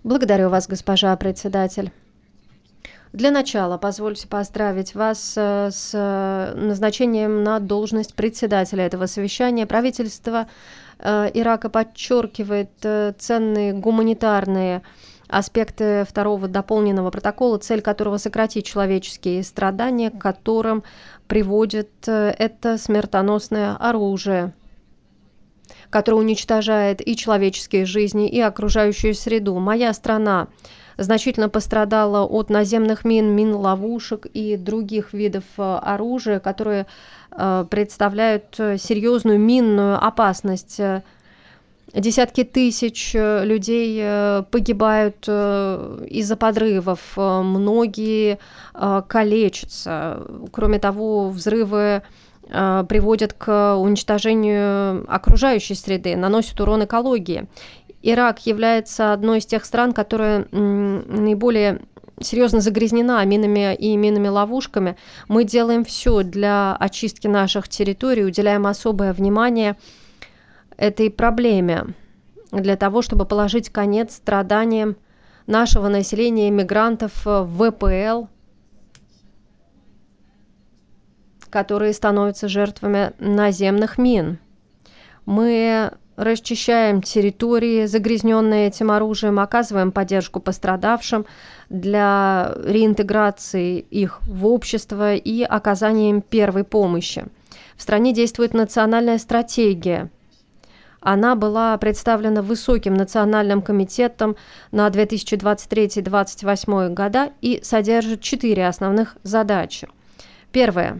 Благодарю вас, госпожа председатель. Для начала позвольте поздравить вас с назначением на должность председателя этого совещания. Правительство Ирака подчеркивает ценные гуманитарные аспекты второго дополненного протокола, цель которого сократить человеческие страдания, к которым приводит это смертоносное оружие, которое уничтожает и человеческие жизни, и окружающую среду. Моя страна значительно пострадала от наземных мин, мин-ловушек и других видов оружия, которые представляют серьезную минную опасность. Десятки тысяч людей погибают из-за подрывов, многие калечатся. Кроме того, взрывы приводят к уничтожению окружающей среды, наносят урон экологии. Ирак является одной из тех стран, которая наиболее серьезно загрязнена минами и минными ловушками. Мы делаем все для очистки наших территорий, уделяем особое внимание этой проблеме для того, чтобы положить конец страданиям нашего населения, иммигрантов в ВПЛ, которые становятся жертвами наземных мин. Мы расчищаем территории, загрязненные этим оружием, оказываем поддержку пострадавшим для реинтеграции их в общество и оказания им первой помощи. В стране действует национальная стратегия. Она была представлена Высоким национальным комитетом на 2023-2028 года и содержит 4 основных задачи. Первое.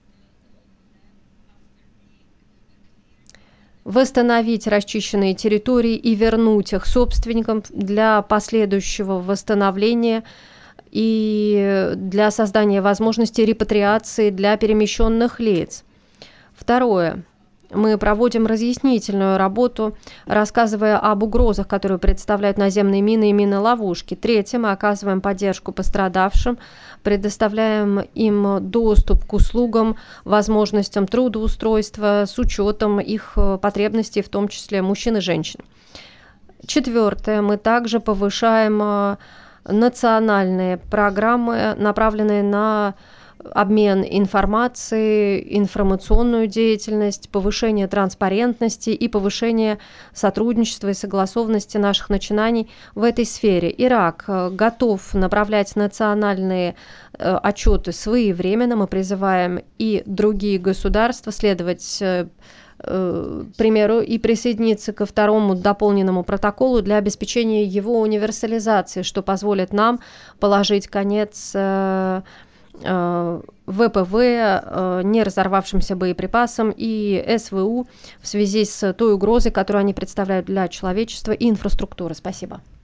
Восстановить расчищенные территории и вернуть их собственникам для последующего восстановления и для создания возможности репатриации для перемещенных лиц. Второе. Мы проводим разъяснительную работу, рассказывая об угрозах, которые представляют наземные мины и мины-ловушки. Третье. Мы оказываем поддержку пострадавшим, предоставляем им доступ к услугам, возможностям трудоустройства с учетом их потребностей, в том числе мужчин и женщин. Четвертое. Мы также повышаем национальные программы, направленные на обмен информацией, информационную деятельность, повышение транспарентности и повышение сотрудничества и согласованности наших начинаний в этой сфере. Ирак готов направлять национальные отчеты своевременно. Мы призываем и другие государства следовать примеру и присоединиться ко второму дополненному протоколу для обеспечения его универсализации, что позволит нам положить конец ВПВ, не разорвавшимся боеприпасам и СВУ в связи с той угрозой, которую они представляют для человечества и инфраструктуры. Спасибо.